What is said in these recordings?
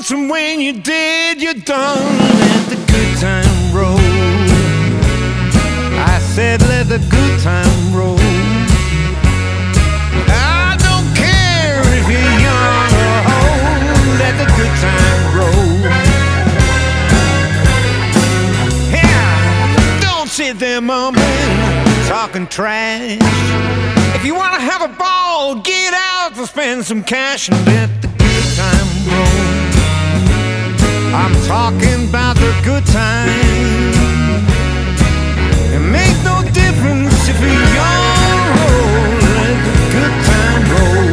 once, and when you did, you're done. Let the good time roll. I said let the good time roll. I don't care if you're young or old. Let the good time roll. Yeah, don't sit there mumbling, talking trash. If you wanna have a ball, get out to spend some cash and let the good time roll. I'm talking about the good time. It makes no difference if you're young or old. Let the good time roll.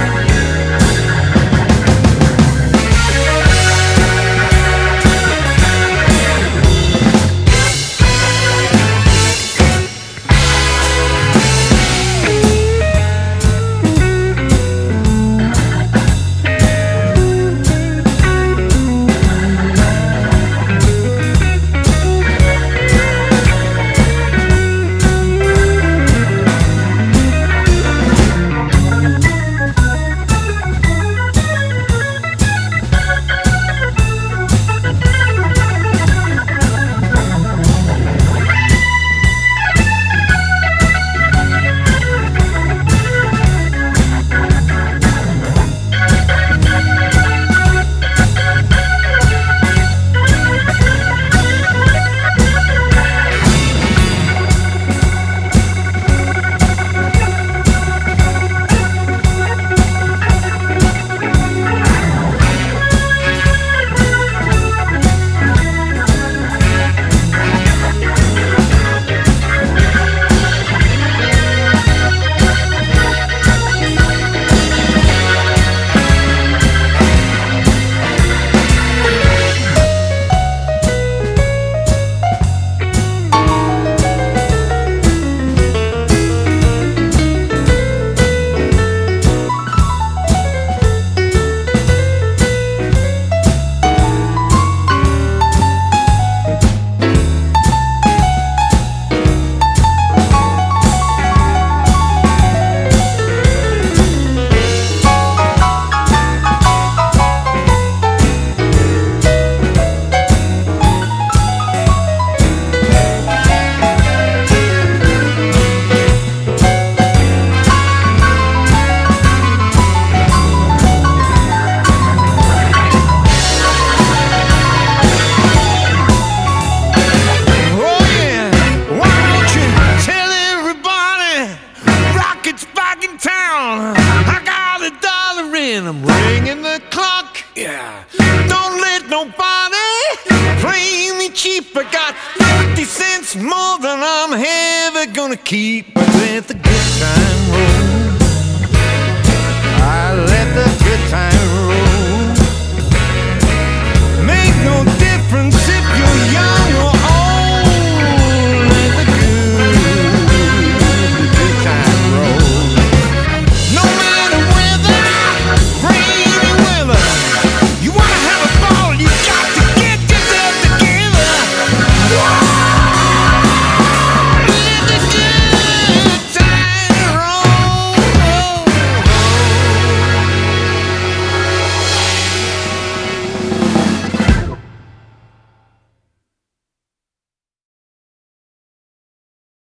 I got $1 in, I'm ringing the clock. Yeah, don't let nobody play me cheap. I got 50 cents more than I'm ever gonna keep.